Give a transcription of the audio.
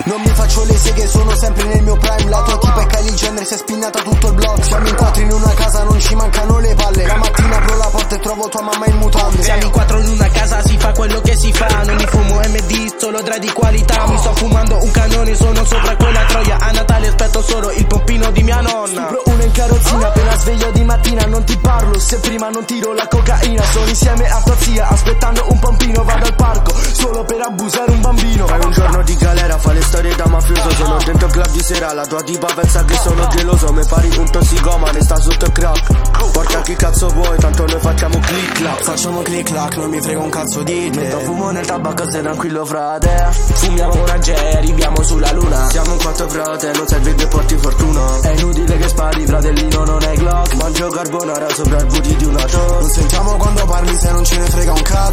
Non mi faccio le seghe, sono sempre nel mio prime. La tua tipa è Kylie Jenner, si è spinnata tutto il blog. Siamo in quattro in una casa, non ci mancano le palle. La mattina apro la porta e trovo tua mamma in mutande. Siamo in quattro in una casa, si fa quello che si fa. Non mi fumo MD, solo dra di qualità. Mi sto fumando un canone, sono sopra quella troia. A Natale aspetto solo il pompino di mia nonna. Stupro uno in carrozzina, appena sveglio di mattina. Non ti parlo se prima non tiro la cocaina. Sono insieme a tua zia, aspettando un pompino. Vado al parco, solo per abusare un bambino. Fai un giorno di galera, fa le storie da mafioso. Sono dentro il club di sera, la tua tipa pensa che sono geloso. Mi pari un tossicomane, sta sotto il crack. Porta chi cazzo vuoi, tanto noi facciamo click clack. Facciamo click clack, non mi frega un cazzo di te. Metto fumo nel tabacco, stai tranquillo frate. Fumiamo una J, arriviamo sulla luna. Siamo in quattro frate, non serve che porti fortuna. È inutile che spari, fratellino, non è Glock. Mangio carbonara sopra il booty di una toast. Non sentiamo quando parli se non ce ne frega un cazzo.